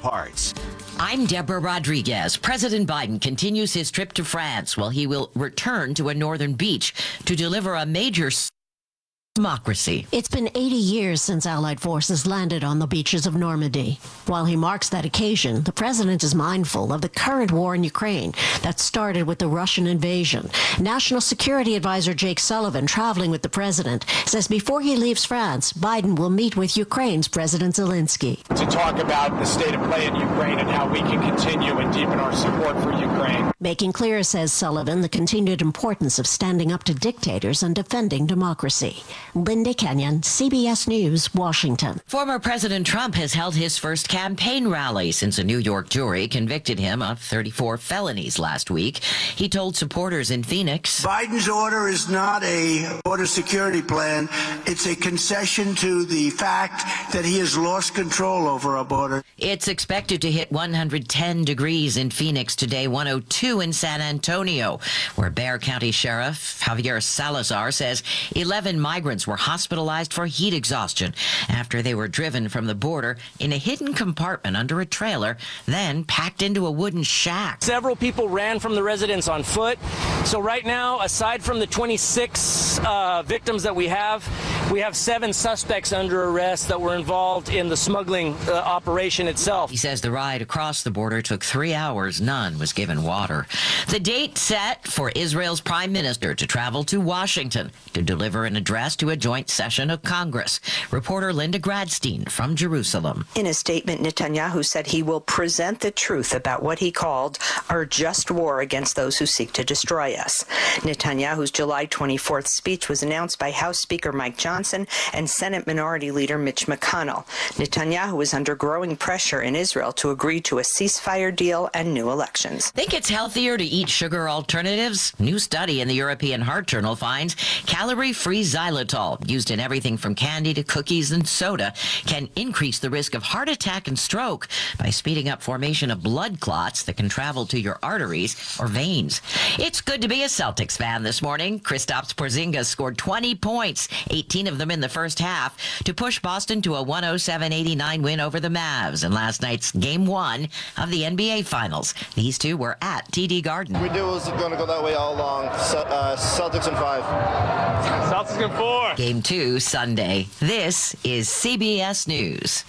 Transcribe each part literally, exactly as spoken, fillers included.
Parts. I'm Deborah Rodriguez. President Biden continues his trip to France while he will return to a northern beach to deliver a major democracy. It's been eighty years since Allied forces landed on the beaches of Normandy. While he marks that occasion, the president is mindful of the current war in Ukraine that started with the Russian invasion. National Security Advisor Jake Sullivan, traveling with the president, says before he leaves France, Biden will meet with Ukraine's President Zelensky. To talk about the state of play in Ukraine and how we can continue and deepen our support for Ukraine. Making clear, says Sullivan, the continued importance of standing up to dictators and defending democracy. Linda Kenyon, C B S News, Washington. Former President Trump has held his first campaign rally since a New York jury convicted him of thirty-four felonies last week. He told supporters in Phoenix, Biden's order is not a border security plan. It's a concession to the fact that he has lost control over our border. It's expected to hit one hundred ten degrees in Phoenix today, one hundred two in San Antonio, where Bexar County Sheriff Javier Salazar says eleven migrants were hospitalized for heat exhaustion after they were driven from the border in a hidden compartment under a trailer, then packed into a wooden shack. Several people ran from the residence on foot. So right now, aside from the twenty-six uh, victims that we have, we have seven suspects under arrest that were involved in the smuggling uh, operation itself. He says the ride across the border took three hours. None was given water. The date set for Israel's prime minister to travel to Washington to deliver an address to a joint session of Congress. Reporter Linda Gradstein from Jerusalem. In a statement, Netanyahu said he will present the truth about what he called our just war against those who seek to destroy us. Netanyahu's July twenty-fourth speech was announced by House Speaker Mike Johnson and Senate Minority Leader Mitch McConnell. Netanyahu is under growing pressure in Israel to agree to a ceasefire deal and new elections. Think it's healthier to eat sugar alternatives? New study in the European Heart Journal finds calorie-free xylitol, used in everything from candy to cookies and soda, can increase the risk of heart attack and stroke by speeding up formation of blood clots that can travel to your arteries or veins. It's good to be a Celtics fan this morning. Kristaps Porzingis scored twenty points, eighteen of them in the first half, to push Boston to a one oh seven eighty-nine win over the Mavs in last night's Game one of the N B A Finals. These two were at T D Garden. We knew it was going to go that way all along. Uh, Celtics in five. Celtics in four. Game two, Sunday. This is C B S News.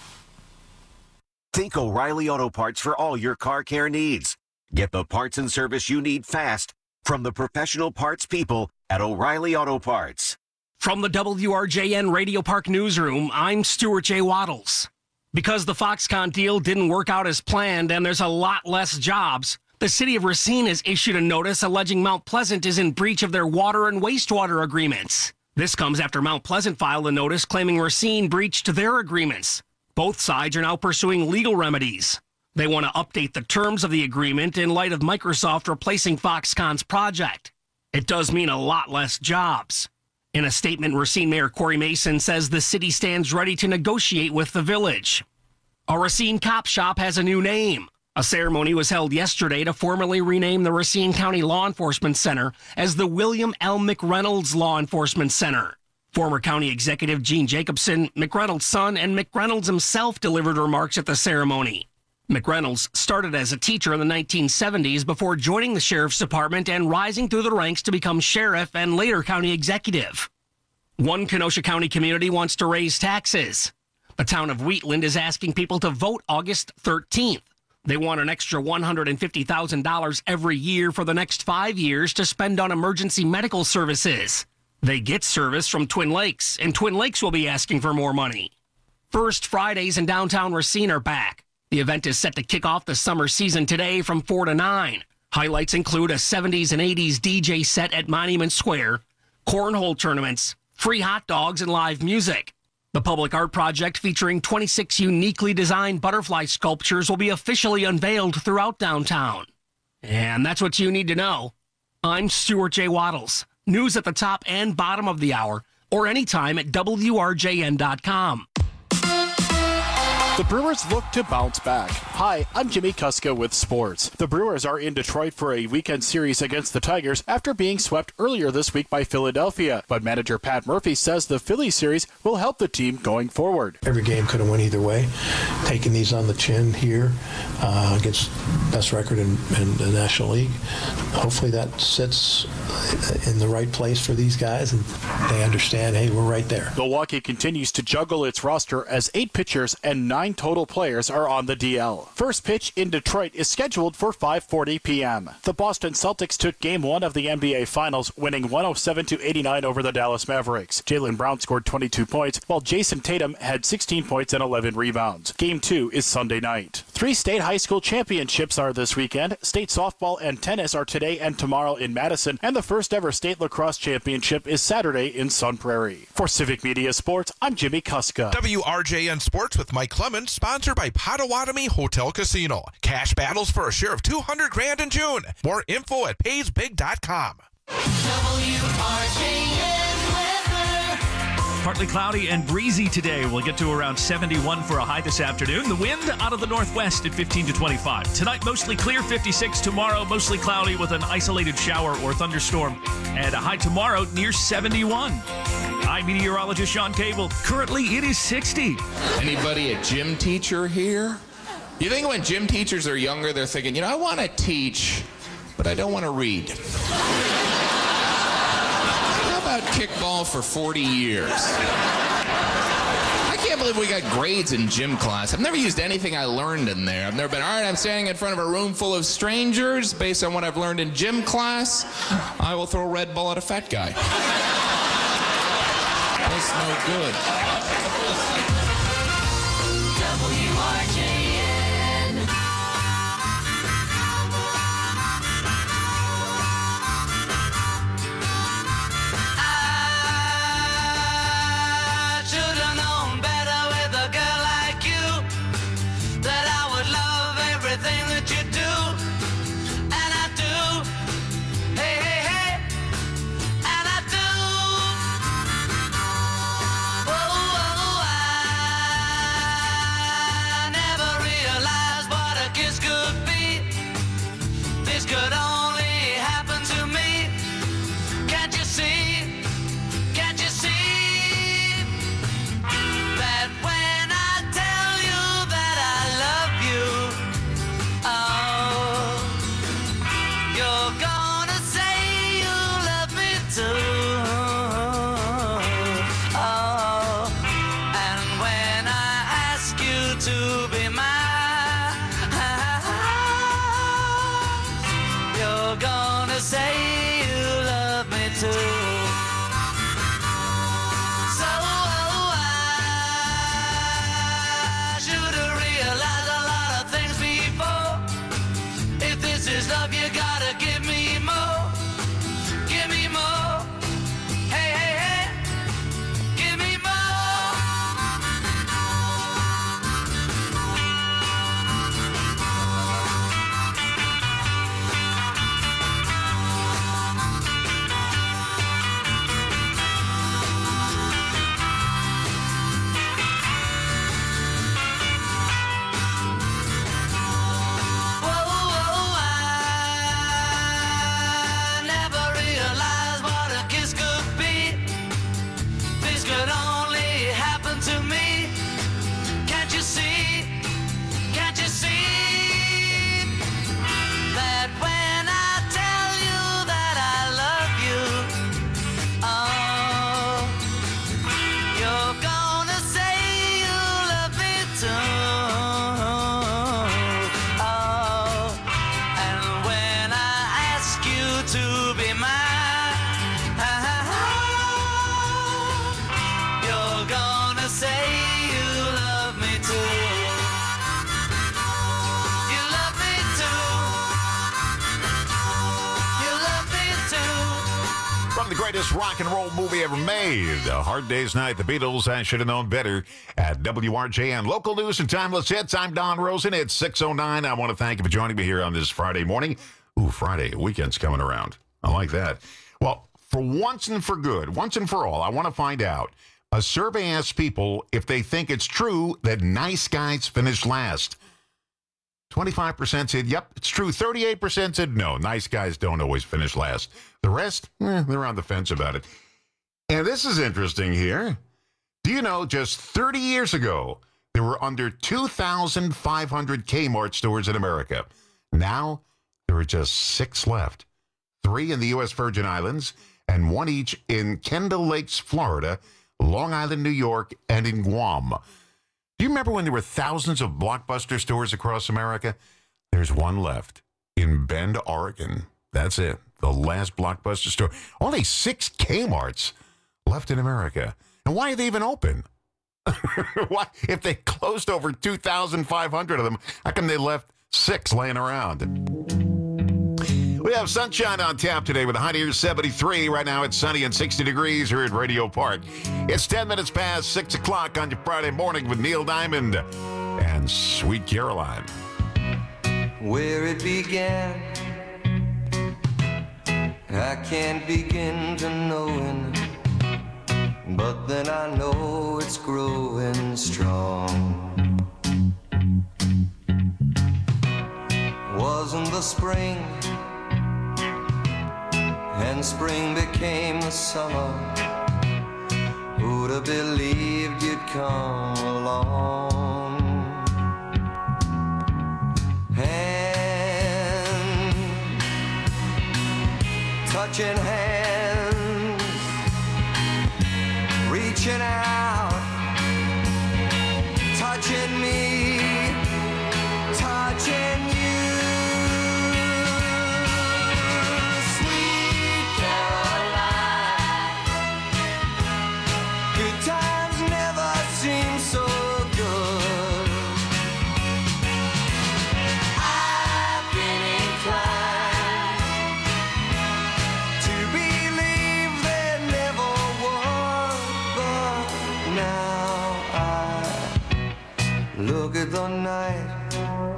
Think O'Reilly Auto Parts for all your car care needs. Get the parts and service you need fast from the professional parts people at O'Reilly Auto Parts. From the W R J N Radio Park Newsroom, I'm Stuart J. Waddles. Because the Foxconn deal didn't work out as planned and there's a lot less jobs, the city of Racine has issued a notice alleging Mount Pleasant is in breach of their water and wastewater agreements. This comes after Mount Pleasant filed a notice claiming Racine breached their agreements. Both sides are now pursuing legal remedies. They want to update the terms of the agreement in light of Microsoft replacing Foxconn's project. It does mean a lot less jobs. In a statement, Racine Mayor Corey Mason says the city stands ready to negotiate with the village. A Racine cop shop has a new name. A ceremony was held yesterday to formally rename the Racine County Law Enforcement Center as the William L. McReynolds Law Enforcement Center. Former County Executive Gene Jacobson, McReynolds' son, and McReynolds himself delivered remarks at the ceremony. McReynolds started as a teacher in the nineteen seventies before joining the Sheriff's Department and rising through the ranks to become sheriff and later county executive. One Kenosha County community wants to raise taxes. The town of Wheatland is asking people to vote August thirteenth. They want an extra one hundred fifty thousand dollars every year for the next five years to spend on emergency medical services. They get service from Twin Lakes, and Twin Lakes will be asking for more money. First Fridays in downtown Racine are back. The event is set to kick off the summer season today from four to nine. Highlights include a seventies and eighties D J set at Monument Square, cornhole tournaments, free hot dogs, and live music. The Public Art Project, featuring twenty-six uniquely designed butterfly sculptures, will be officially unveiled throughout downtown. And that's what you need to know. I'm Stuart J. Waddles. News at the top and bottom of the hour, or anytime at W R J N dot com. The Brewers look to bounce back. Hi, I'm Jimmy Kuska with sports. The Brewers are in Detroit for a weekend series against the Tigers after being swept earlier this week by Philadelphia. But manager Pat Murphy says the Phillies series will help the team going forward. Every game could have went either way. Taking these on the chin here uh, against best record in, in the National League. Hopefully that sits in the right place for these guys and they understand, hey, we're right there. Milwaukee continues to juggle its roster as eight pitchers and nine total players are on the D L. First pitch in Detroit is scheduled for five forty p.m. The Boston Celtics took game one of the N B A Finals, winning one oh seven to eighty-nine over the Dallas Mavericks. Jaylen Brown scored twenty-two points, while Jason Tatum had sixteen points and eleven rebounds. Game two is Sunday night. Three state high school championships are this weekend. State softball and tennis are today and tomorrow in Madison, and the first ever state lacrosse championship is Saturday in Sun Prairie. For Civic Media Sports, I'm Jimmy Kuska. W R J N Sports with Mike Clemens, sponsored by Potawatomi Hotel Casino. Cash battles for a share of two hundred grand in June. More info at pays big dot com. W R J N weather. Partly cloudy and breezy today. We'll get to around seventy-one for a high this afternoon. The wind out of the northwest at fifteen to twenty-five. Tonight, mostly clear, fifty-six. Tomorrow, mostly cloudy with an isolated shower or thunderstorm. And a high tomorrow near seventy-one. I'm meteorologist Sean Cable. Currently, it is sixty. Anybody a gym teacher here? You think when gym teachers are younger, they're thinking, you know, I want to teach, but I don't want to read. How about kickball for forty years? I can't believe we got grades in gym class. I've never used anything I learned in there. I've never been, all right, I'm standing in front of a room full of strangers. Based on what I've learned in gym class, I will throw a Red Bull at a fat guy. That's no good. W R J N. I should have known better with a girl like you, that I would love everything that you do, and I do. Hey, hey, hey, and I do. Oh, oh, I never realized what a kiss could be. This could only happen to me. Can't you see? Can't you see that when I tell you that I love you, oh, you're gonna say you love me too. Oh, and when I ask you to be mine, you're gonna say you love me too. So I should have realized a lot of things before. If this is love, you gotta give me more. Give me more. Hey, hey, hey. Give me more. Whoa, whoa, I never realized what a kiss could be. This could only happen to me. Can't you see? Can't you see that when I tell you that I love you, oh, you're gonna say you love me too. Oh, and when I ask you to be mine, you're gonna say you love me too. You love me too. You love me too. From the greatest rock and roll movie ever made, A Hard Day's Night, the Beatles, I Should Have Known Better, at W R J N. Local news and timeless hits. I'm Don Rosen. It's six oh nine. I want to thank you for joining me here on this Friday morning. Ooh, Friday, weekend's coming around. I like that. Well, for once and for good, once and for all, I want to find out, A survey asked people if they think it's true that nice guys finish last. twenty-five percent said, yep, it's true. thirty-eight percent said, no, nice guys don't always finish last. The rest, eh, they're on the fence about it. And this is interesting here. Do you know just thirty years ago, there were under two thousand five hundred Kmart stores in America. Now, there are just six left. Three in the U S Virgin Islands and one each in Kendall Lakes, Florida, Long Island, New York, and in Guam. Do you remember when there were thousands of Blockbuster stores across America? There's one left in Bend, Oregon. That's it. The last Blockbuster store. Only six Kmarts left in America. And why are they even open? Why, if they closed over two thousand five hundred of them, how come they left six laying around? We have sunshine on tap today with a high near seventy-three. Right now it's sunny and sixty degrees here at Radio Park. It's ten minutes past six o'clock on your Friday morning with Neil Diamond and Sweet Caroline. Where it began, I can't begin to knowing, but then I know it's growing strong. Wasn't the spring, and spring became the summer. Who'd have believed you'd come along? Hand, touching hands, reaching out, touching me, touching you. The night,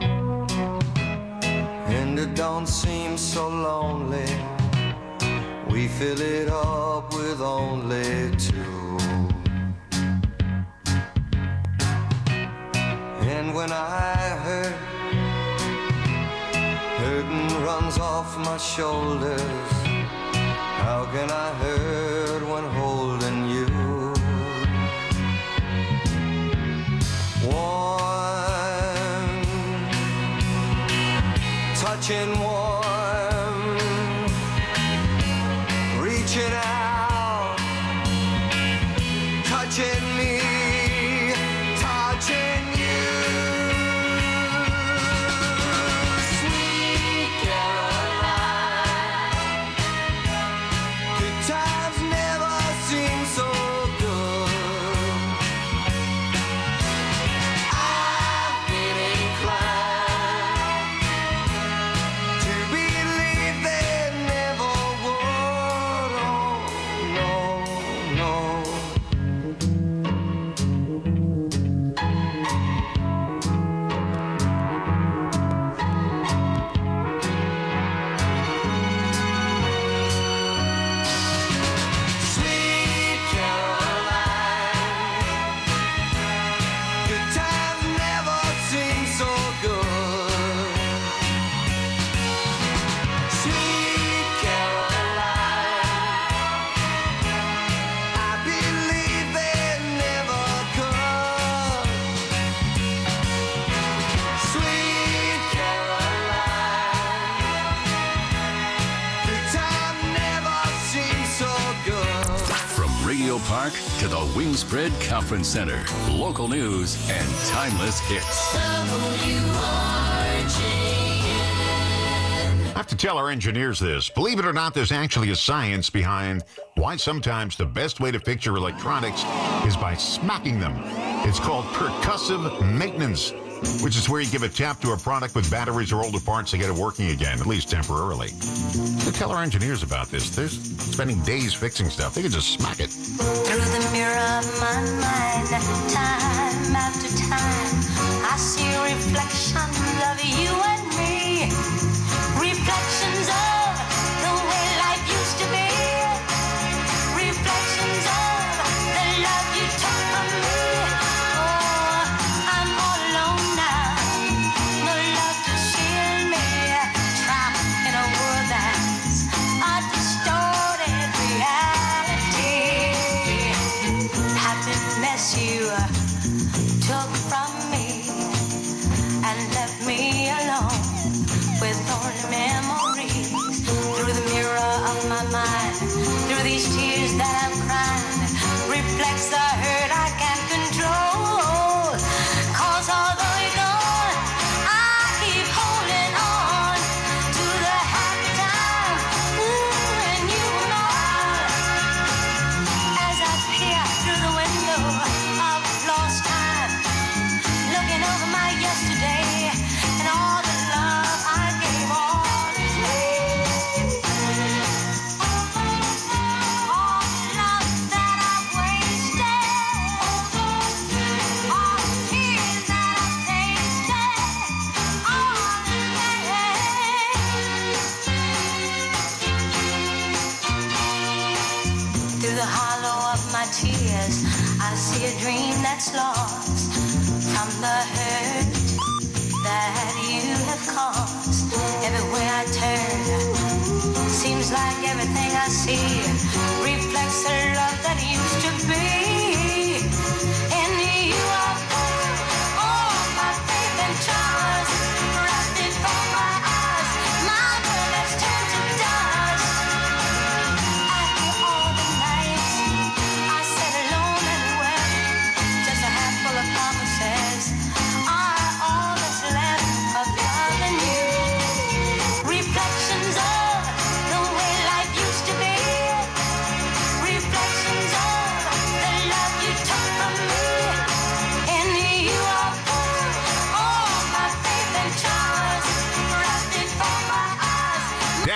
and it don't seem so lonely. We fill it up with only two. And when I hurt, hurting runs off my shoulders. How can I hurt when holding you? Warm, touching warm, reaching out, touching me, touching you. Sweet Caroline, good times never seem so good. I've been inclined to believe they never would. Oh, no, no. Sweet Caroline, good times never seem so good. Sweet Caroline, I believe they never could. Sweet Caroline, good times never seem so good. From Radio Park to the Wingspread Conference Center, local news and timeless hits. I have to tell our engineers this. Believe it or not, there's actually a science behind why sometimes the best way to fix your electronics is by smacking them. It's called percussive maintenance, which is where you give a tap to a product with batteries or older parts to get it working again, at least temporarily. So tell our engineers about this. They're spending days fixing stuff. They can just smack it. Through the mirror of my mind, time after time, I see reflections of you and me. Reflections of the way life used to be. Reflections of the love you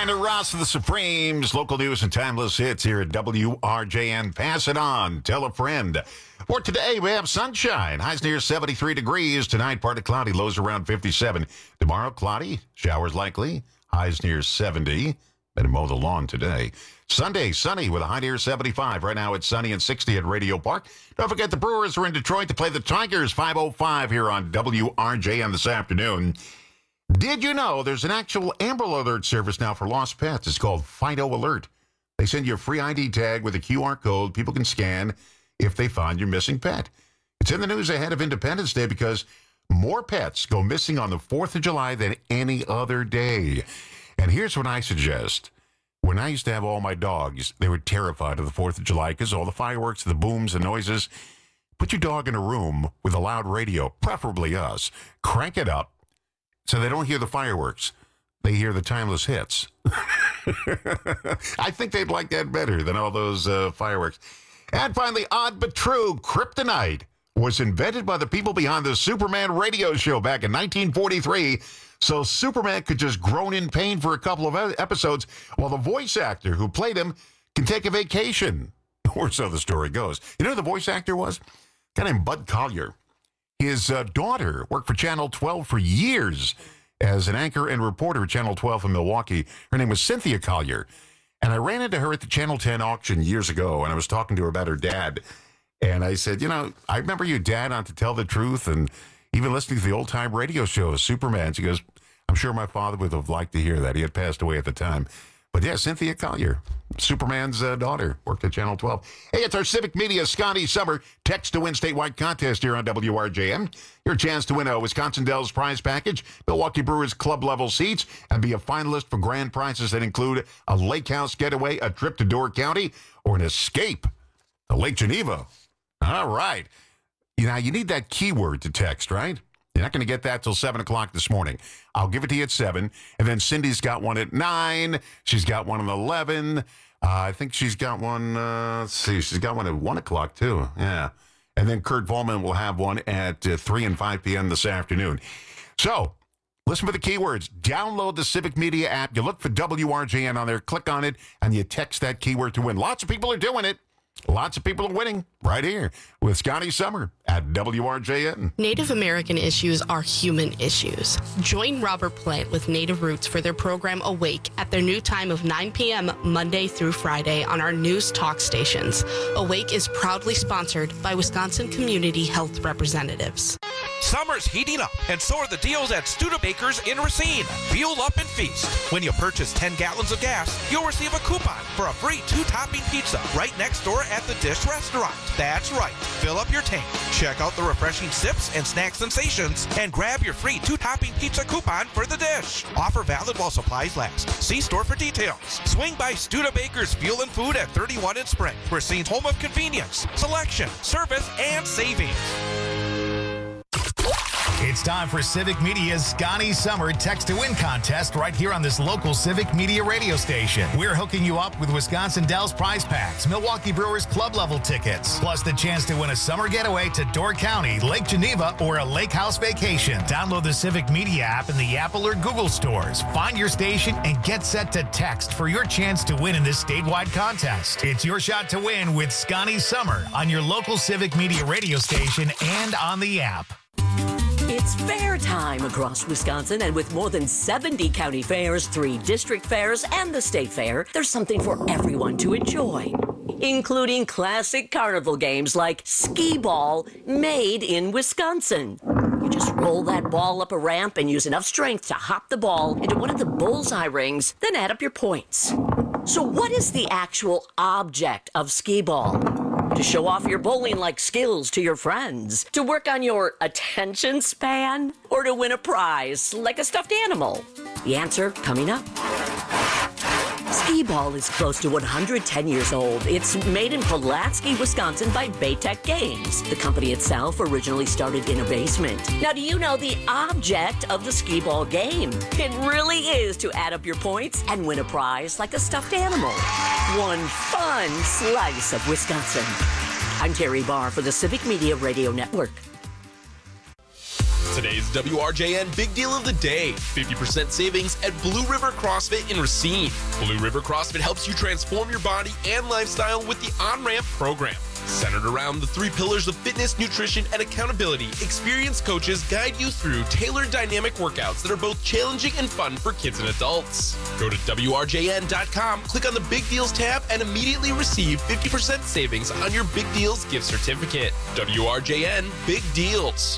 Brandon Ross of the Supremes. Local news and timeless hits here at W R J N. Pass it on. Tell a friend. For today, we have sunshine. Highs near seventy-three degrees. Tonight, partly cloudy. Lows around fifty-seven. Tomorrow, cloudy. Showers likely. Highs near seventy. Better mow the lawn today. Sunday, sunny with a high near seventy-five. Right now, it's sunny and sixty at Radio Park. Don't forget the Brewers are in Detroit to play the Tigers. five oh five here on W R J N this afternoon. Did you know there's an actual Amber Alert service now for lost pets? It's called Fido Alert. They send you a free I D tag with a Q R code people can scan if they find your missing pet. It's in the news ahead of Independence Day because more pets go missing on the fourth of July than any other day. And here's what I suggest. When I used to have all my dogs, they were terrified of the fourth of July because all the fireworks, the booms, the noises. Put your dog in a room with a loud radio, preferably us. Crank it up so they don't hear the fireworks. They hear the timeless hits. I think they'd like that better than all those uh, fireworks. And finally, odd but true, kryptonite was invented by the people behind the Superman radio show back in nineteen forty-three, so Superman could just groan in pain for a couple of episodes while the voice actor who played him can take a vacation. Or so the story goes. You know who the voice actor was? A guy named Bud Collyer. His uh, daughter worked for Channel twelve for years as an anchor and reporter at Channel twelve in Milwaukee. Her name was Cynthia Collyer. And I ran into her at the Channel ten auction years ago, and I was talking to her about her dad. And I said, you know, I remember your dad on To Tell the Truth and even listening to the old-time radio show, Superman. She goes, I'm sure my father would have liked to hear that. He had passed away at the time. But yeah, Cynthia Collyer, Superman's uh, daughter, worked at Channel twelve. Hey, it's our Civic Media Scotty Summer Text to Win statewide contest here on W R J M. Your chance to win a Wisconsin Dells prize package, Milwaukee Brewers club-level seats, and be a finalist for grand prizes that include a lake house getaway, a trip to Door County, or an escape to Lake Geneva. All right. You know, you need that keyword to text, right? You're not going to get that till seven o'clock this morning. I'll give it to you at seven. And then Cindy's got one at nine. She's got one at eleven. Uh, I think she's got one, uh, let's see, she's got one at one o'clock too. Yeah. And then Kurt Volman will have one at uh, three and five p.m. this afternoon. So, listen for the keywords. Download the Civic Media app. You look for W R J N on there, click on it, and you text that keyword to win. Lots of people are doing it. Lots of people are winning right here with Scotty Summer at W R J N. Native American issues are human issues. Join Robert Plant with Native Roots for their program Awake at their new time of nine p.m. Monday through Friday on our news talk stations. Awake is proudly sponsored by Wisconsin Community Health Representatives. Summer's heating up, and so are the deals at Studebaker's in Racine. Fuel up and feast. When you purchase ten gallons of gas, you'll receive a coupon for a free two-topping pizza right next door at the Dish Restaurant. That's right. Fill up your tank, check out the refreshing sips and snack sensations, and grab your free two-topping pizza coupon for the Dish. Offer valid while supplies last. See store for details. Swing by Studebaker's Fuel and Food at thirty-one in Spring. Racine's home of convenience, selection, service, and savings. It's time for Civic Media's Scotty Summer Text to Win contest right here on this local Civic Media radio station. We're hooking you up with Wisconsin Dells prize packs, Milwaukee Brewers club level tickets, plus the chance to win a summer getaway to Door County, Lake Geneva, or a lake house vacation. Download the Civic Media app in the Apple or Google stores. Find your station and get set to text for your chance to win in this statewide contest. It's your shot to win with Scotty Summer on your local Civic Media radio station and on the app. It's fair time across Wisconsin, and with more than seventy county fairs, three district fairs, and the state fair, there's something for everyone to enjoy, including classic carnival games like skee ball, made in Wisconsin. You just roll that ball up a ramp and use enough strength to hop the ball into one of the bullseye rings, then add up your points. So what is the actual object of skee ball? To show off your bowling-like skills to your friends? To work on your attention span? Or to win a prize like a stuffed animal? The answer coming up. Skee ball is close to one hundred ten years old. It's made in Pulaski, Wisconsin by Baytech Games. The company itself originally started in a basement. Now, do you know the object of the skee ball game? It really is to add up your points and win a prize like a stuffed animal. One fun slice of Wisconsin. I'm Terry Barr for the Civic Media Radio Network. Today's W R J N Big Deal of the Day, fifty percent savings at Blue River CrossFit in Racine. Blue River CrossFit helps you transform your body and lifestyle with the On-Ramp program. Centered around the three pillars of fitness, nutrition, and accountability, experienced coaches guide you through tailored dynamic workouts that are both challenging and fun for kids and adults. Go to W R J N dot com, click on the Big Deals tab, and immediately receive fifty percent savings on your Big Deals gift certificate. W R J N Big Deals.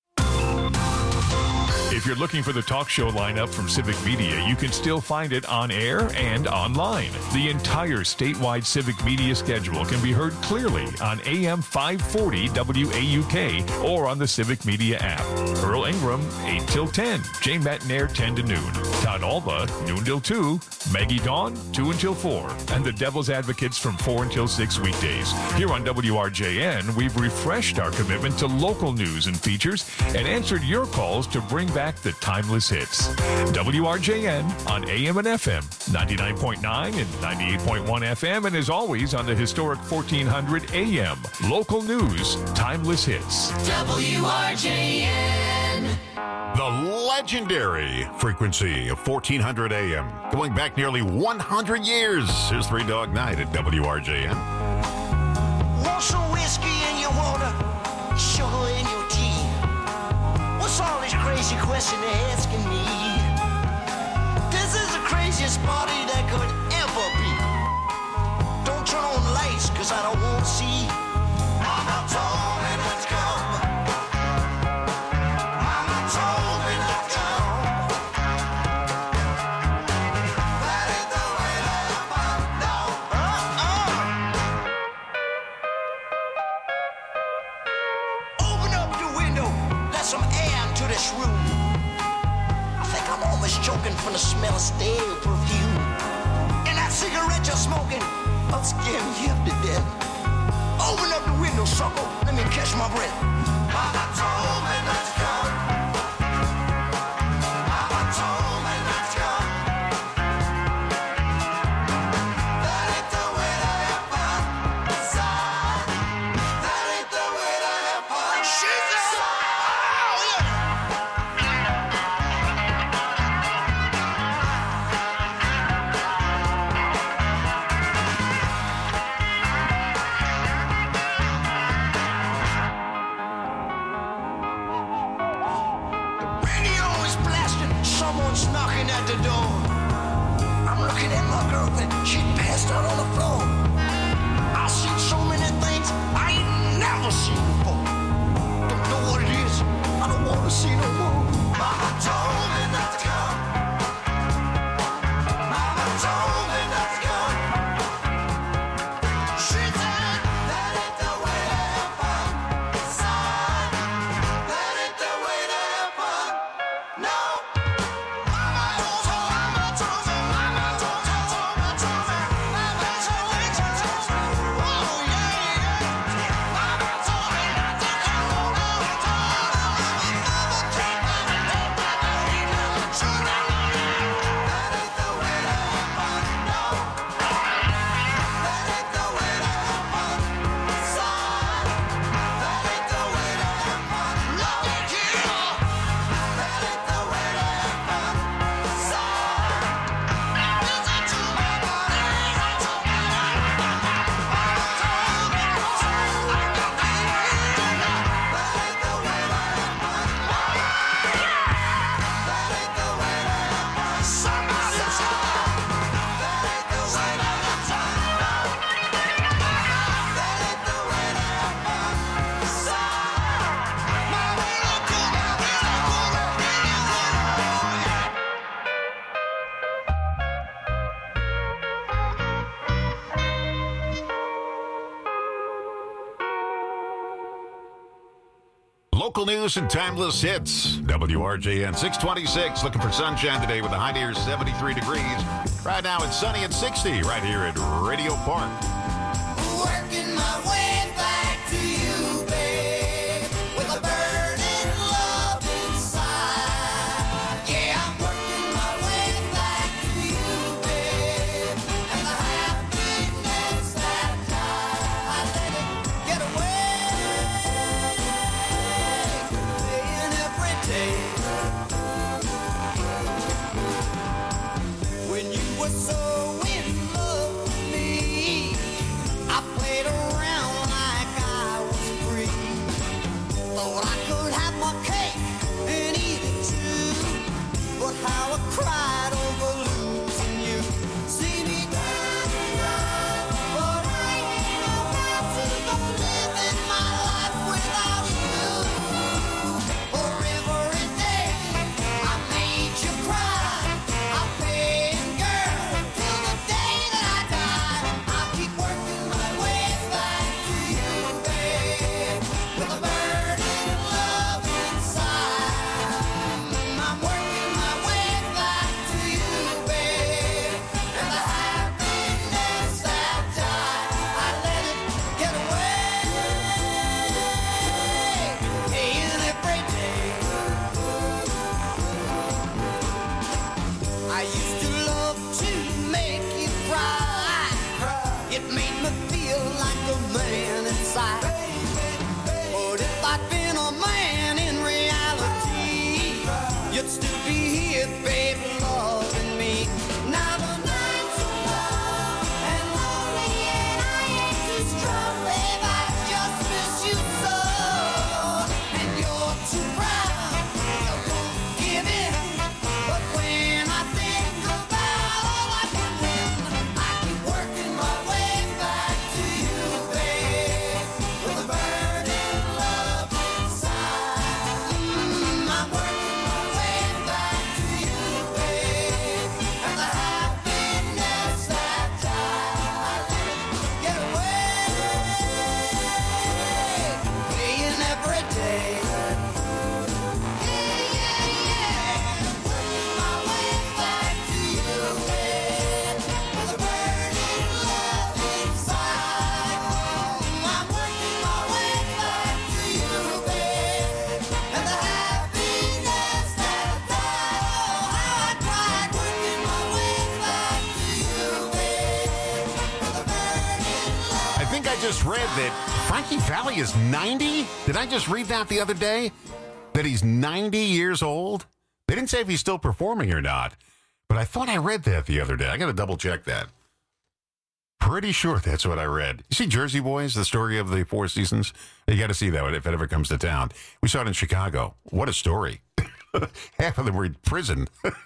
If you're looking for the talk show lineup from Civic Media, you can still find it on air and online. The entire statewide Civic Media schedule can be heard clearly on A M five forty W A U K or on the Civic Media app. Earl Ingram, eight till ten. Jay Metnair, ten to noon. Todd Alva, noon till two. Maggie Dawn, two until four. And the Devil's Advocates from four until six weekdays. Here on W R J N, we've refreshed our commitment to local news and features and answered your calls to bring back the timeless hits. W R J N on A M and F M, ninety-nine point nine and ninety-eight point one F M, and as always on the historic fourteen hundred A M. Local news, timeless hits. W R J N. The legendary frequency of fourteen hundred A M. Going back nearly one hundred years. Here's Three Dog Night at W R J N. Want some whiskey in your water, sugar in your tea? What's all this crazy question they're asking me? This is the craziest party that could ever be. Don't turn on the lights, cause I don't want to see. Mama told me not to come. Mama told me not to come. That ain't the way that I found out. Uh-uh. Open up the window, let some air into this room. I think I'm almost choking from the smell of stale perfume. And that cigarette you're smoking, I'll scare me up to death. Open up the window, sucker, let me catch my breath. Mama told me not to come. Mama told me not to come. That ain't the way that I have fun. Son, that ain't the way that I have fun. She's a someone's knocking at the door. I'm looking at my girlfriend, she passed out on the floor. I've seen so many things I ain't never seen before. Don't know what it is, I don't want to see no more. Mama told me not to come. Mama told me not to come. She said that ain't the way to have fun. Son, that ain't the way to have fun. No. Local news and timeless hits. W R J N six twenty-six. Looking for sunshine today with a high near seventy-three degrees. Right now it's sunny at sixty right here at Radio Park. Working my way back to you, babe, with a burning love inside. Yeah, I'm working my way back to you, babe, and the happiness that I let it get away. And every cried over losing you. See me down, but I ain't about to go living my life without you. For every day I made you cry, I paid girl till the day that I die. I'll keep working my way back to you, babe, with a burning love inside. I'm working my way back to you, babe, and the happiness that died, I let it get away. And every day I used to love to make you cry. It made me feel like a man inside. But if I'd been a man in reality, you'd still be here, baby, loving me. Now the nights are long and lonely, and I ain't too strong, babe. I just miss you so. And you're too proud, you won't give in. But when I think about all I can win, I keep working my way back to you, babe, with a burning love inside. Mm, I'm working my way back to you, babe, and the happiness that died, I let it get away. Playing every day. Yeah, yeah, yeah. Working my way back to you, babe, with a burning love inside. I'm working my way back to you, babe, and the happiness that died. Oh, how I cried working my way back to you, babe, with a burning love. I think I just read that Frankie Valli is ninety. Did I just read that the other day? That he's ninety years old? They didn't say if he's still performing or not, but I thought I read that the other day. I got to double check that. Pretty sure that's what I read. You see Jersey Boys, the story of the Four Seasons? You got to see that one if it ever comes to town. We saw it in Chicago. What a story. Half of them were in prison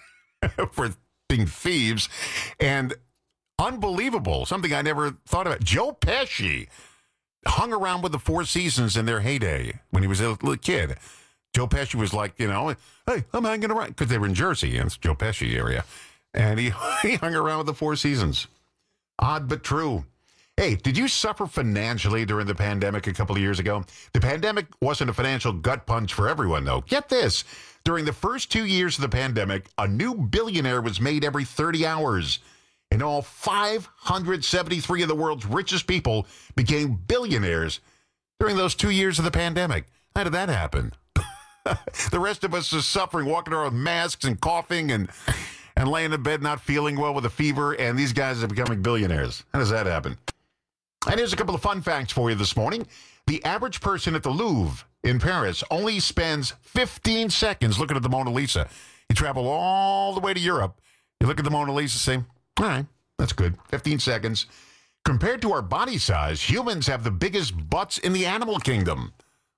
for being thieves. And unbelievable, something I never thought about. Joe Pesci hung around with the Four Seasons in their heyday when he was a little kid. Joe Pesci was like, you know, hey, I'm hanging around, because they were in Jersey, and it's Joe Pesci area. And he, he hung around with the Four Seasons. Odd but true. Hey, did you suffer financially during the pandemic a couple of years ago? The pandemic wasn't a financial gut punch for everyone, though. Get this. During the first two years of the pandemic, a new billionaire was made every thirty hours. In all, five hundred seventy-three of the world's richest people became billionaires during those two years of the pandemic. How did that happen? The rest of us are suffering, walking around with masks and coughing and and laying in bed not feeling well with a fever, and these guys are becoming billionaires. How does that happen? And here's a couple of fun facts for you this morning. The average person at the Louvre in Paris only spends fifteen seconds looking at the Mona Lisa. You travel all the way to Europe, you look at the Mona Lisa, say, all right, that's good. fifteen seconds. Compared to our body size, humans have the biggest butts in the animal kingdom.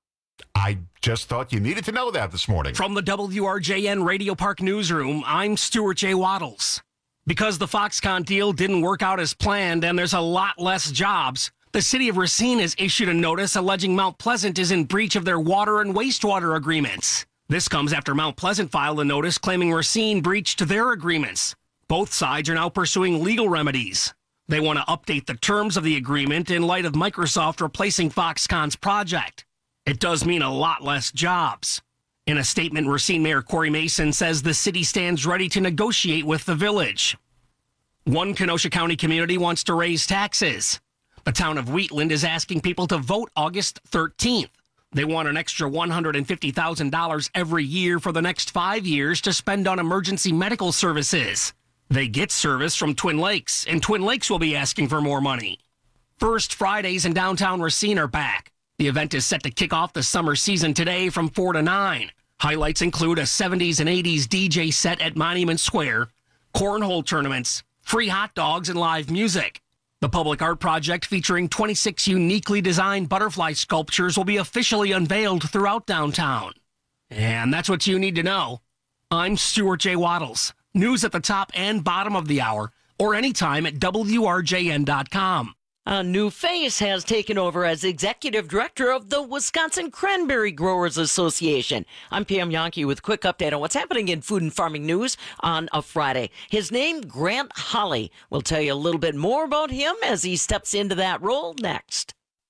I just thought you needed to know that this morning. From the W R J N Radio Park Newsroom, I'm Stuart J. Waddles. Because the Foxconn deal didn't work out as planned and there's a lot less jobs, the city of Racine has issued a notice alleging Mount Pleasant is in breach of their water and wastewater agreements. This comes after Mount Pleasant filed a notice claiming Racine breached their agreements. Both sides are now pursuing legal remedies. They want to update the terms of the agreement in light of Microsoft replacing Foxconn's project. It does mean a lot less jobs. In a statement, Racine Mayor Corey Mason says the city stands ready to negotiate with the village. One Kenosha County community wants to raise taxes. The town of Wheatland is asking people to vote August thirteenth. They want an extra one hundred fifty thousand dollars every year for the next five years to spend on emergency medical services. They get service from Twin Lakes, and Twin Lakes will be asking for more money. First Fridays in downtown Racine are back. The event is set to kick off the summer season today from four to nine. Highlights include a seventies and eighties D J set at Monument Square, cornhole tournaments, free hot dogs, and live music. The public art project featuring twenty-six uniquely designed butterfly sculptures will be officially unveiled throughout downtown. And that's what you need to know. I'm Stuart J. Waddles. News at the top and bottom of the hour, or anytime at W R J N dot com. A new face has taken over as executive director of the Wisconsin Cranberry Growers Association. I'm Pam Yankee with a quick update on what's happening in food and farming news on a Friday. His name, Grant Holley. We'll tell you a little bit more about him as he steps into that role next.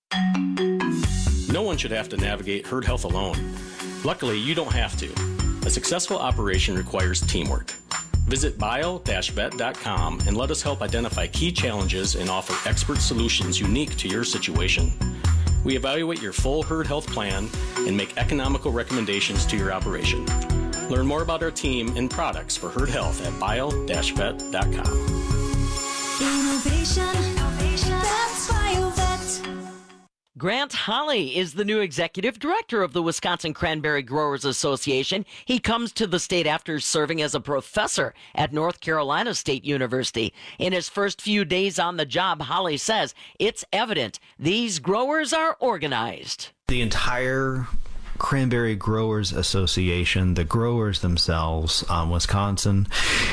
No one should have to navigate herd health alone. Luckily, you don't have to. A successful operation requires teamwork. Visit bio dash vet dot com and let us help identify key challenges and offer expert solutions unique to your situation. We evaluate your full herd health plan and make economical recommendations to your operation. Learn more about our team and products for herd health at bio dash vet dot com. Innovation, that's BioVet. Grant Holley is the new executive director of the Wisconsin Cranberry Growers Association. He comes to the state after serving as a professor at North Carolina State University. In his first few days on the job, Holley says it's evident these growers are organized. The entire Cranberry Growers Association, the growers themselves, um, Wisconsin,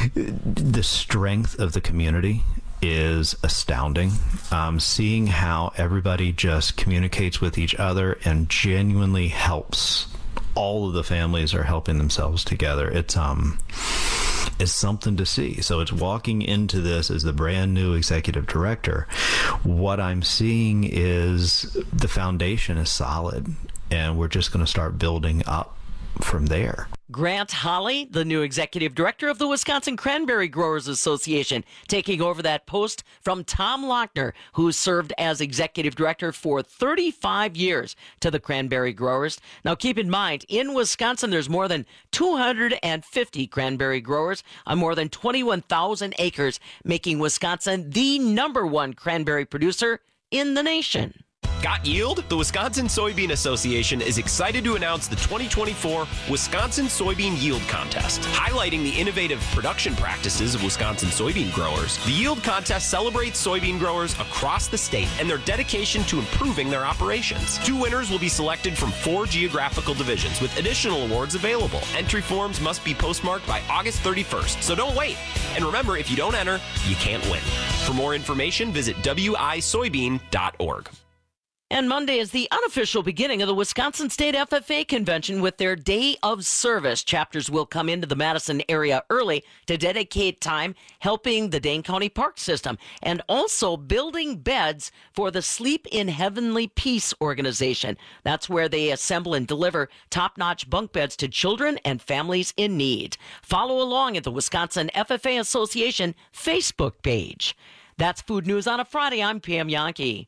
the strength of the community is astounding. Um, seeing how everybody just communicates with each other and genuinely helps. All of the families are helping themselves together. It's um, it's something to see. So it's walking into this as the brand new executive director. What I'm seeing is the foundation is solid, and we're just going to start building up from there. Grant Holley, the new executive director of the Wisconsin Cranberry Growers Association, taking over that post from Tom Lochner, who served as executive director for thirty-five years to the cranberry growers. Now, keep in mind, in Wisconsin, there's more than two hundred fifty cranberry growers on more than twenty-one thousand acres, making Wisconsin the number one cranberry producer in the nation. Got yield? The Wisconsin Soybean Association is excited to announce the twenty twenty-four Wisconsin Soybean Yield Contest. Highlighting the innovative production practices of Wisconsin soybean growers, the Yield Contest celebrates soybean growers across the state and their dedication to improving their operations. Two winners will be selected from four geographical divisions with additional awards available. Entry forms must be postmarked by August thirty-first, so don't wait. And remember, if you don't enter, you can't win. For more information, visit w i soybean dot org. And Monday is the unofficial beginning of the Wisconsin State F F A Convention with their Day of Service. Chapters will come into the Madison area early to dedicate time helping the Dane County Park System and also building beds for the Sleep in Heavenly Peace organization. That's where they assemble and deliver top-notch bunk beds to children and families in need. Follow along at the Wisconsin F F A Association Facebook page. That's Food News on a Friday. I'm Pam Yankee.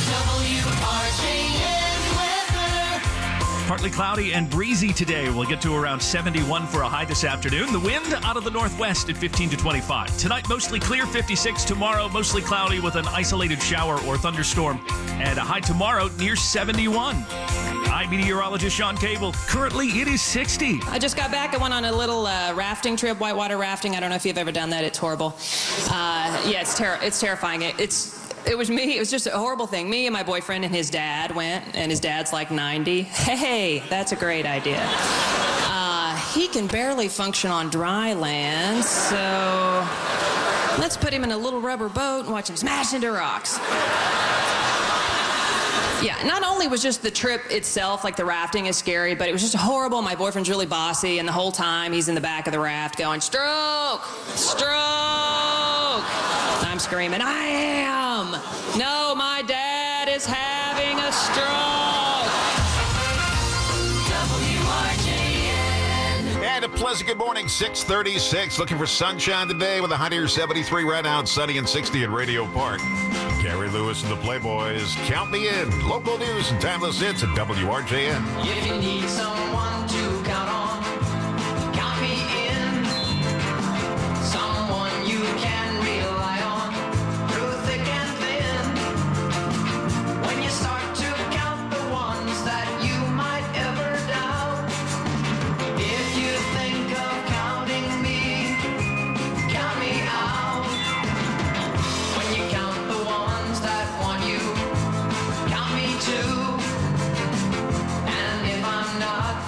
Partly cloudy and breezy today. We'll get to around seventy-one for a high this afternoon. The wind out of the northwest at fifteen to twenty-five. Tonight, mostly clear, fifty-six. Tomorrow, mostly cloudy with an isolated shower or thunderstorm. And a high tomorrow near seventy-one. I'm meteorologist Sean Cable. Currently, it is sixty. I just got back. I went on a little uh, rafting trip, whitewater rafting. I don't know if you've ever done that. It's horrible. Uh, yeah, it's, ter- it's terrifying. It, it's... It was me. It was just a horrible thing. Me and my boyfriend and his dad went, and his dad's like ninety. Hey, that's a great idea. Uh, he can barely function on dry land, so let's put him in a little rubber boat and watch him smash into rocks. Yeah, not only was just the trip itself, like the rafting is scary, but it was just horrible. My boyfriend's really bossy, and the whole time he's in the back of the raft going, stroke, stroke. I'm screaming, I am. No, my dad is having a stroke. W R J N. And a pleasant good morning, six thirty-six. Looking for sunshine today with a high near seventy-three right now, sunny and sixty at Radio Park. Gary Lewis and the Playboys, count me in. Local news and timeless hits at W R J N. If you need someone to count on, count me in. Someone you can rely on through thick and thin. When you start to count the ones that you might ever doubt, if you think of counting me, count me out. When you count the ones that want you, count me too. And if I'm not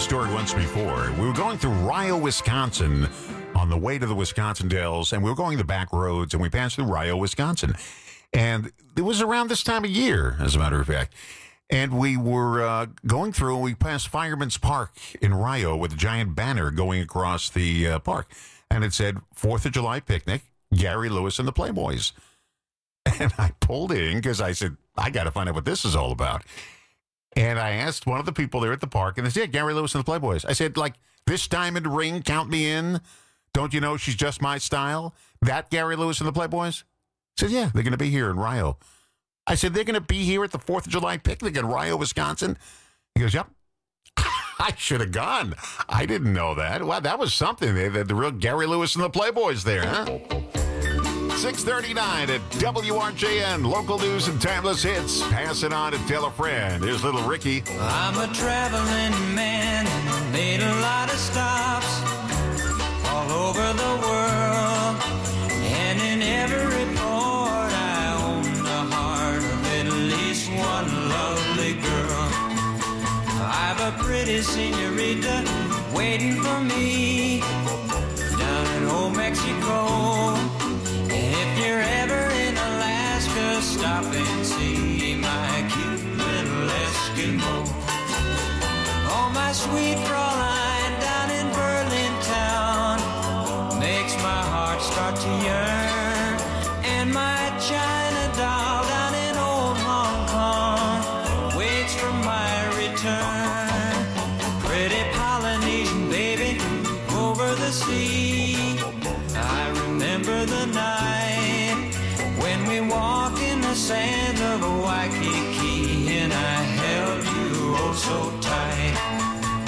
story once before. We were going through Rio, Wisconsin on the way to the Wisconsin Dells, and we were going the back roads, and we passed through Rio, Wisconsin. And it was around this time of year, as a matter of fact. And we were uh, going through, and we passed Fireman's Park in Rio with a giant banner going across the uh, park. And it said, fourth of July picnic, Gary Lewis and the Playboys. And I pulled in because I said, I got to find out what this is all about. And I asked one of the people there at the park, and they said, yeah, Gary Lewis and the Playboys. I said, like, this diamond ring, count me in. Don't you know she's just my style? That Gary Lewis and the Playboys? I said, yeah, they're going to be here in Rio. I said, they're going to be here at the fourth of July picnic in Rio, Wisconsin? He goes, yep. I should have gone. I didn't know that. Wow, that was something. They had the real Gary Lewis and the Playboys there, huh? six thirty-nine at W R J N, local news and timeless hits. Pass it on and tell a friend. Here's little Ricky. I'm a traveling man, made a lot of stops all over the world, and in every port I own the heart of at least one lovely girl. I've a pretty senorita waiting for me down in old Mexico. If you're ever in Alaska, stop and see my cute little Eskimo. Oh, my sweet Fraulein down in Berlin town makes my heart start to yearn. And my China doll down in old Hong Kong waits for my return. Pretty Polynesian baby over the sea, I remember the night when we walked in the sand of Waikiki and I held you oh so tight.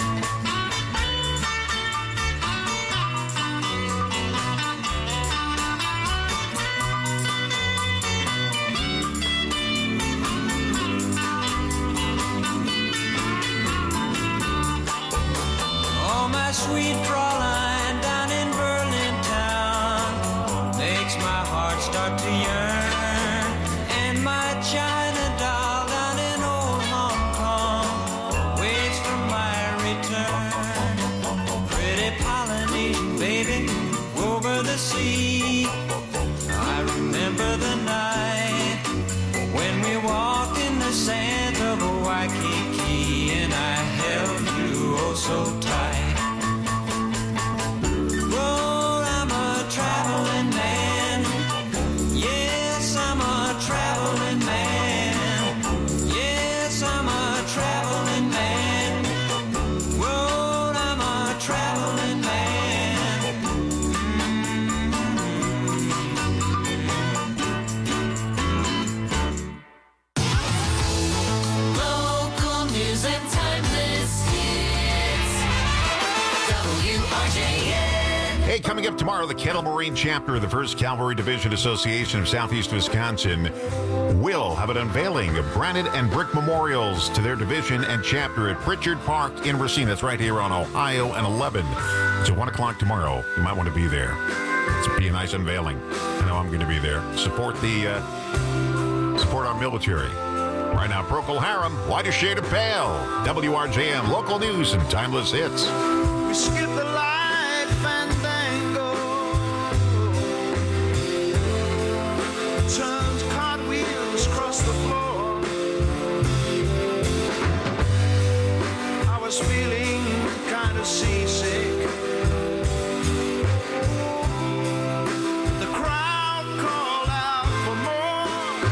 Oh, my sweet Fraulein down in Berlin town makes my heart start to yearn. And my China doll down in old Hong Kong waits for my return. Pretty Polynesian baby over the sea, I remember the night when we walked in the sand of Waikiki and I held you oh so tight. Well, I'm a traveling man. Yes, I'm a traveling man. Yes, I'm a traveling man. Well, I'm a traveling man. Local news and timeless hits. W R J N. Hey, coming up tomorrow, the Kettle Moraine chapter of the First Cavalry Division Association of Southeast Wisconsin will have an unveiling of granite and brick memorials to their division and chapter at Pritchard Park in Racine. That's right here on Ohio and eleven. It's at one o'clock tomorrow. You might want to be there. It's be a nice unveiling. I know I'm going to be there. Support the, uh, support our military. Right now, Procol Harum, Lighter Shade of Pale. W R J M, local news and timeless hits. We skip the light fandango, turns cartwheels across the floor. I was feeling kind of seasick. The crowd called out for more.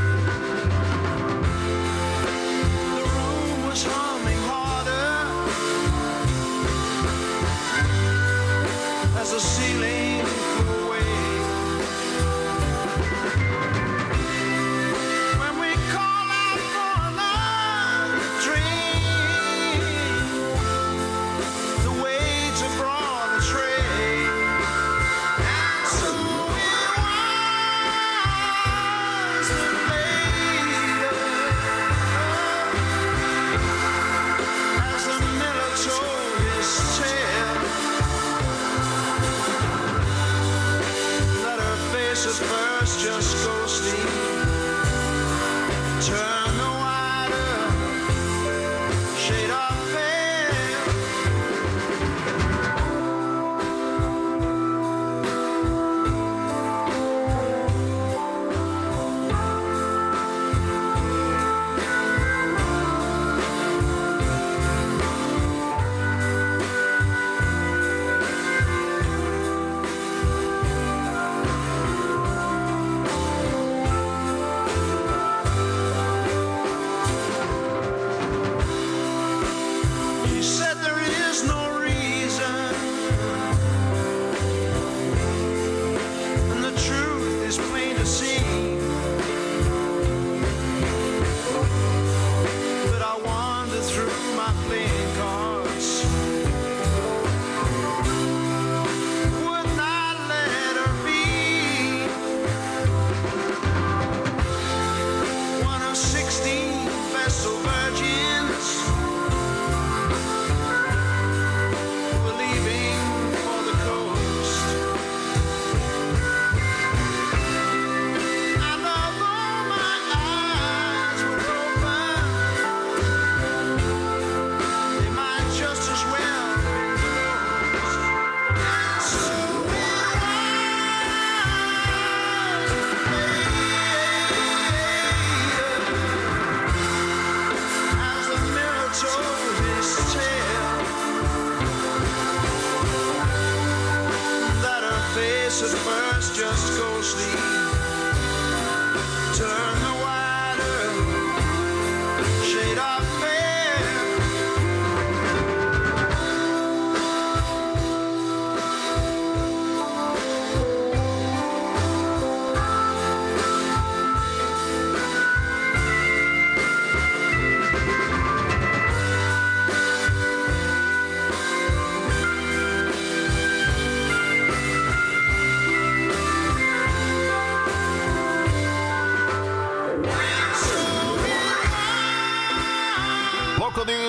The room was humming harder as the ceiling flew away. When we call out for another drink, the waiter brought a tray, and so it was that later, as the miller told his tale, that her face at first just ghostly turned a wider shade of pale.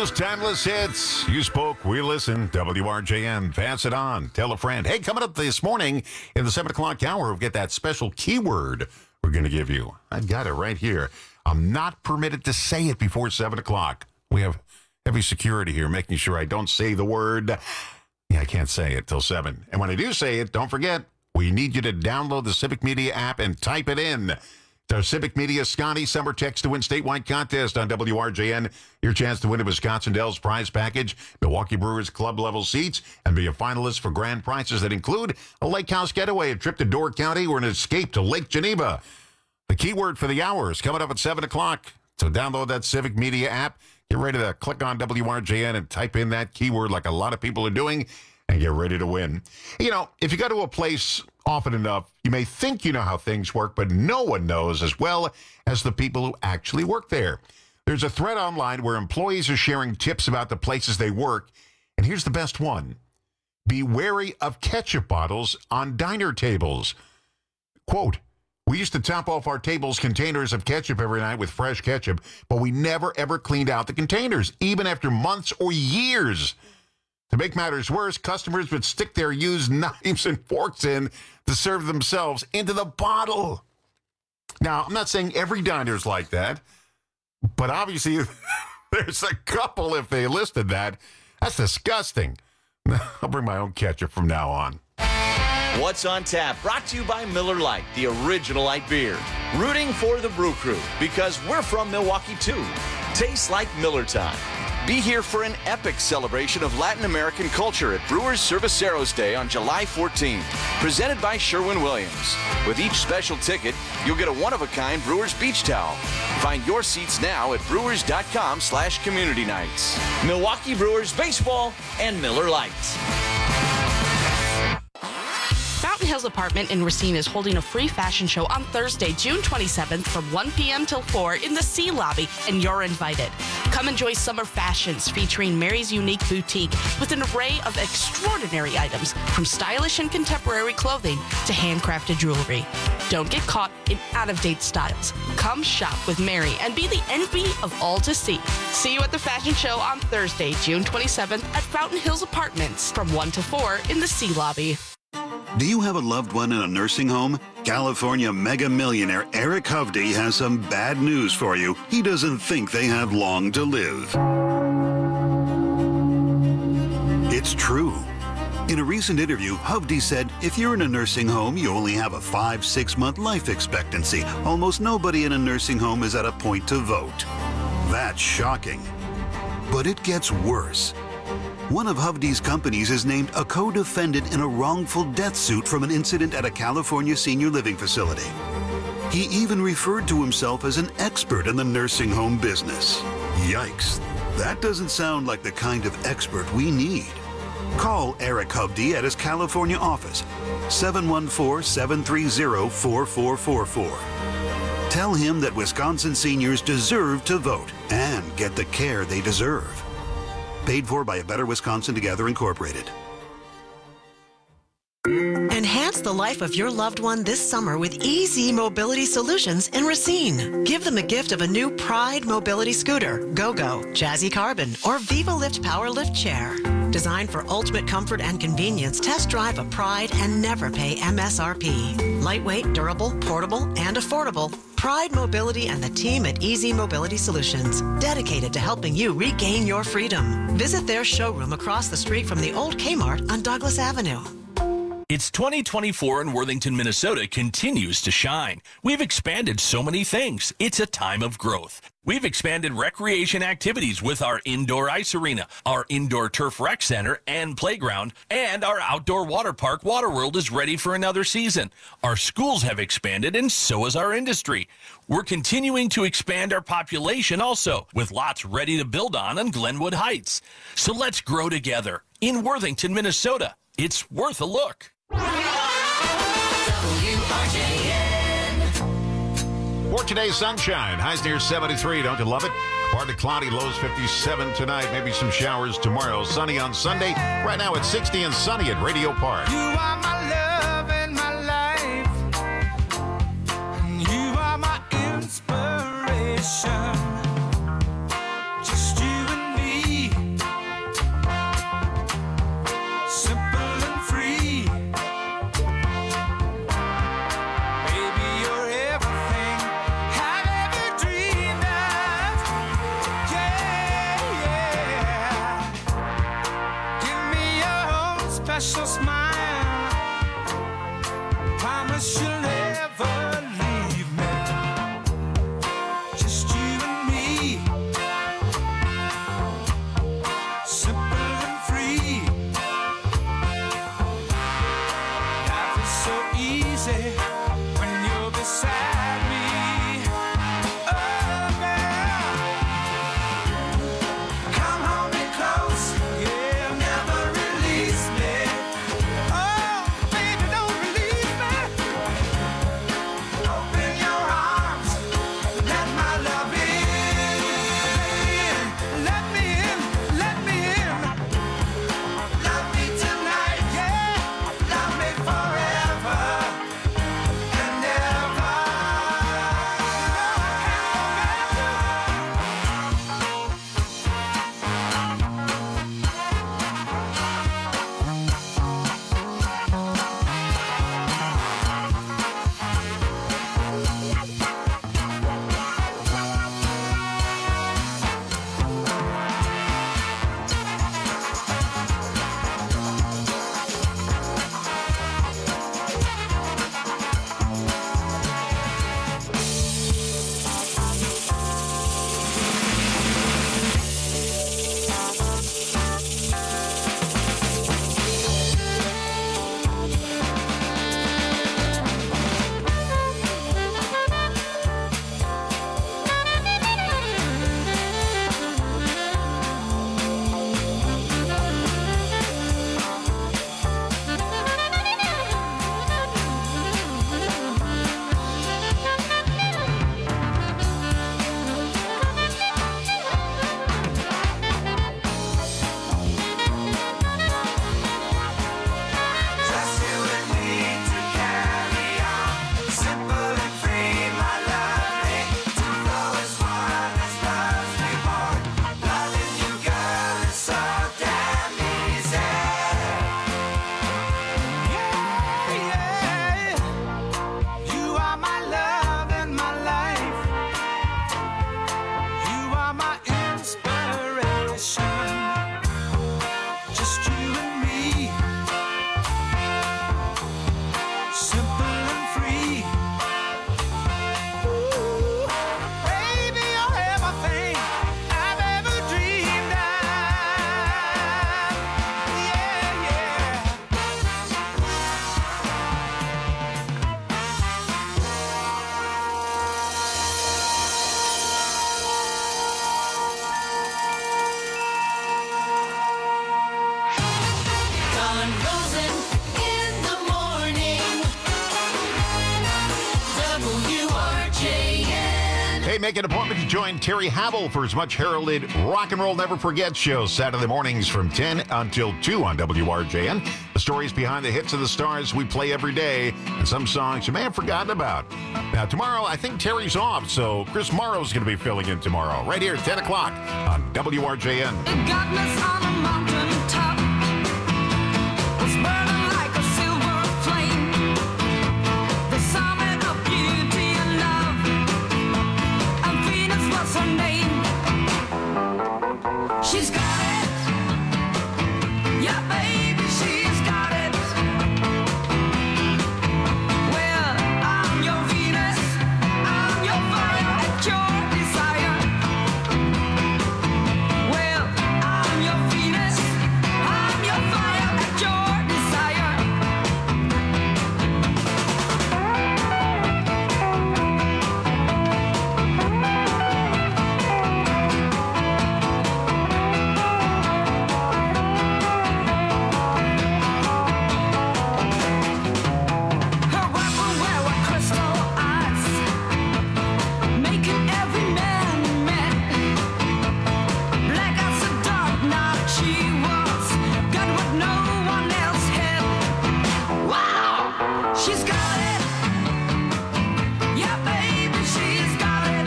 news, timeless hits. You spoke, we listen. W R J N. Pass it on. Tell a friend. Hey, coming up this morning in the seven o'clock hour, we'll get that special keyword we're going to give you. I've got it right here. I'm not permitted to say it before seven o'clock. We have heavy security here making sure I don't say the word. Yeah, I can't say it till seven. And when I do say it, don't forget, we need you to download the Civic Media app and type it in. It's our Civic Media Scotty Summer Text to Win statewide contest on W R J N. Your chance to win a Wisconsin Dells prize package, Milwaukee Brewers club level seats, and be a finalist for grand prizes that include a lake house getaway, a trip to Door County, or an escape to Lake Geneva. The keyword for the hour is coming up at seven o'clock. So download that Civic Media app. Get ready to click on W R J N and type in that keyword like a lot of people are doing and get ready to win. You know, if you go to a place often enough, you may think you know how things work, but no one knows as well as the people who actually work there. There's a thread online where employees are sharing tips about the places they work, and here's the best one. Be wary of ketchup bottles on diner tables. Quote, we used to top off our tables containers of ketchup every night with fresh ketchup, but we never, ever cleaned out the containers, even after months or years. To make matters worse, customers would stick their used knives and forks in to serve themselves into the bottle. Now, I'm not saying every diner's like that, but obviously there's a couple if they listed that. That's disgusting. I'll bring my own ketchup from now on. What's on Tap, brought to you by Miller Lite, the original light beer. Rooting for the Brew Crew, because we're from Milwaukee too. Tastes like Miller time. Be here for an epic celebration of Latin American culture at Brewers Cerveceros Day on July fourteenth, presented by Sherwin-Williams. With each special ticket, you'll get a one-of-a-kind Brewers beach towel. Find your seats now at brewers.com slash community nights. Milwaukee Brewers Baseball and Miller Lite. Fountain Hills Apartment in Racine is holding a free fashion show on Thursday, June twenty-seventh from one p.m. till four in the C Lobby, and you're invited. Come enjoy summer fashions featuring Mary's Unique Boutique with an array of extraordinary items, from stylish and contemporary clothing to handcrafted jewelry. Don't get caught in out-of-date styles. Come shop with Mary and be the envy of all to see. See you at the fashion show on Thursday, June twenty-seventh at Fountain Hills Apartments from one to four in the C Lobby. Do you have a loved one in a nursing home? California mega millionaire Eric Hovde has some bad news for you. He doesn't think they have long to live. It's true. In a recent interview, Hovde said, if you're in a nursing home, you only have a five, six month life expectancy. Almost nobody in a nursing home is at a point to vote. That's shocking. But it gets worse. One of Hovde's companies is named a co-defendant in a wrongful death suit from an incident at a California senior living facility. He even referred to himself as an expert in the nursing home business. Yikes. That doesn't sound like the kind of expert we need. Call Eric Hovde at his California office, seven one four, seven three zero, four four four four. Tell him that Wisconsin seniors deserve to vote and get the care they deserve. Paid for by A Better Wisconsin Together Incorporated. Enhance the life of your loved one this summer with E Z Mobility Solutions in Racine. Give them a gift of a new Pride Mobility Scooter, GoGo, Jazzy Carbon, or Viva Lift Power Lift Chair. Designed for ultimate comfort and convenience, test drive a Pride and never pay M S R P. Lightweight, durable, portable, and affordable. Pride Mobility and the team at E Z Mobility Solutions, dedicated to helping you regain your freedom. Visit their showroom across the street from the old Kmart on Douglas Avenue. It's twenty twenty-four and Worthington, Minnesota continues to shine. We've expanded so many things. It's a time of growth. We've expanded recreation activities with our indoor ice arena, our indoor turf rec center and playground, and our outdoor water park, Waterworld, is ready for another season. Our schools have expanded, and so has our industry. We're continuing to expand our population also, with lots ready to build on on Glenwood Heights. So let's grow together in Worthington, Minnesota. It's worth a look. For today's sunshine, highs near seventy-three. Don't you love it? Partly cloudy, lows fifty-seven tonight. Maybe some showers tomorrow. Sunny on Sunday. Right now it's sixty and sunny at Radio Park. You are my love and my life. You are my inspiration. Just you and me. Hey, make an appointment to join Terry Havel for his much heralded Rock and Roll Never Forget show Saturday mornings from ten until two on W R J N. The stories behind the hits of the stars we play every day and some songs you may have forgotten about. Now, tomorrow, I think Terry's off, so Chris Morrow's going to be filling in tomorrow, right here at ten o'clock on W R J N. It got me on a mountain top. Was burning like a silver flame. The summit of beauty and love. And Venus was her name. She's got it. Yeah, baby, she's got it. Well, I'm your Venus. I'm your fire at your desire. Well, I'm your Venus. I'm your fire at your desire. Her weapon were with crystal eyes, making every man mad. Black as a dark night she was, got what no one else had. Wow, she's got it. Yeah, baby, she's got it.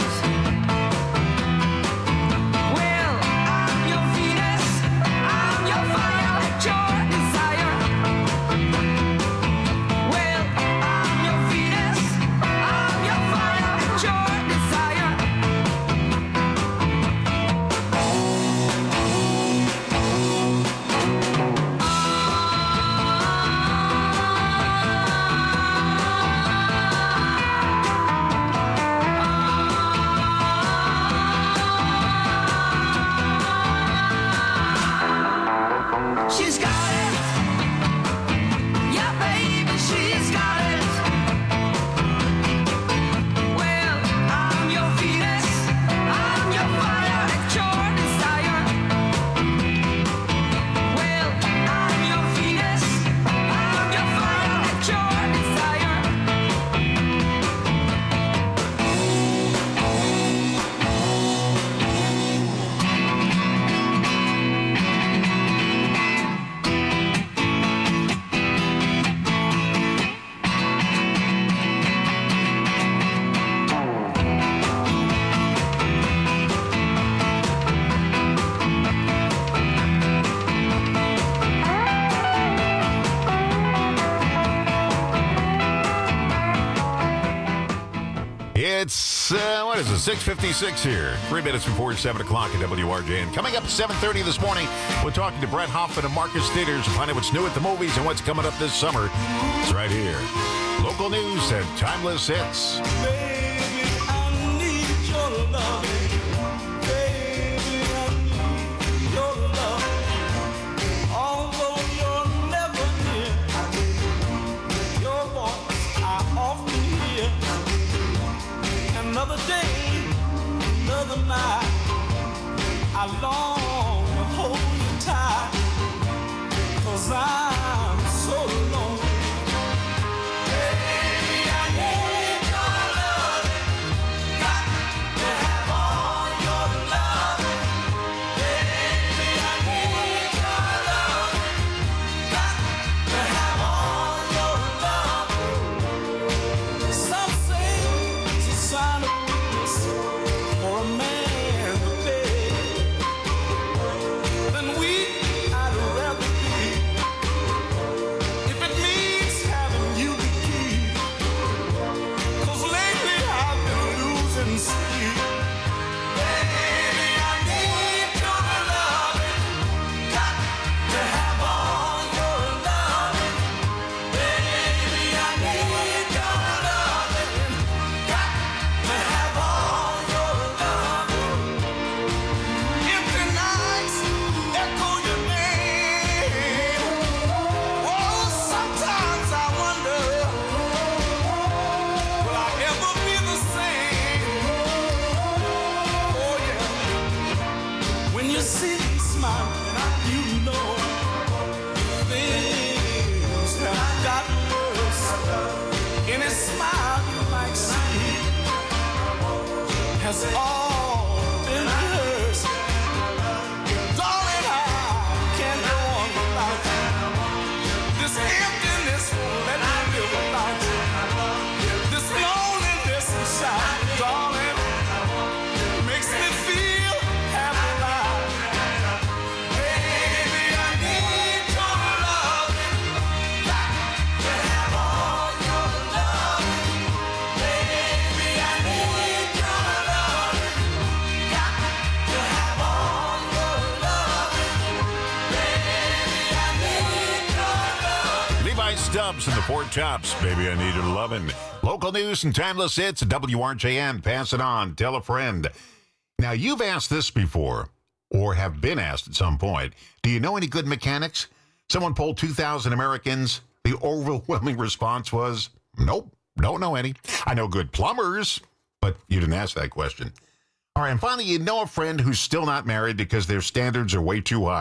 Well, I'm your Venus. I'm your fire at your desire. Well, I'm your Venus. I'm your fire at your desire. She's got it. Yeah, baby, she's got it. Well, I'm your Venus. I'm your fire at your desire. Well, I'm your Venus. I'm your fire at your desire. It's, uh, what is it, six fifty-six here. Three minutes before seven o'clock at W R J N. Coming up at seven thirty this morning, we're talking to Brett Hoffman and Marcus Theaters to find out what's new at the movies and what's coming up this summer. It's right here. Local news and timeless hits. Baby, I need your love. Baby, I need your love. Although you're never near, your voice I often hear. Another day, another night, I long to hold you tight, 'cause I'm so lonely. Baby, I need your love. Got to have all your love. Baby, I need your love. Got to have all your love. Some say it's a sign of weakness for a man to beg. must all been hers. Darling, I can't go on without you. This emptiness won't let me live without you. This loneliness inside, darling, makes me feel half alive. Baby, I need your love. Got to have all your love. Baby, I need your love. Got to have all your love. Baby, I need your love. Levi Stubbs and the Four Tops. Baby, I need your lovin'. Local news and timeless hits at W R J N. Pass it on. Tell a friend. Now, you've asked this before, or have been asked at some point. Do you know any good mechanics? Someone polled two thousand Americans. The overwhelming response was, nope, don't know any. I know good plumbers, but you didn't ask that question. All right, and finally, you know a friend who's still not married because their standards are way too high.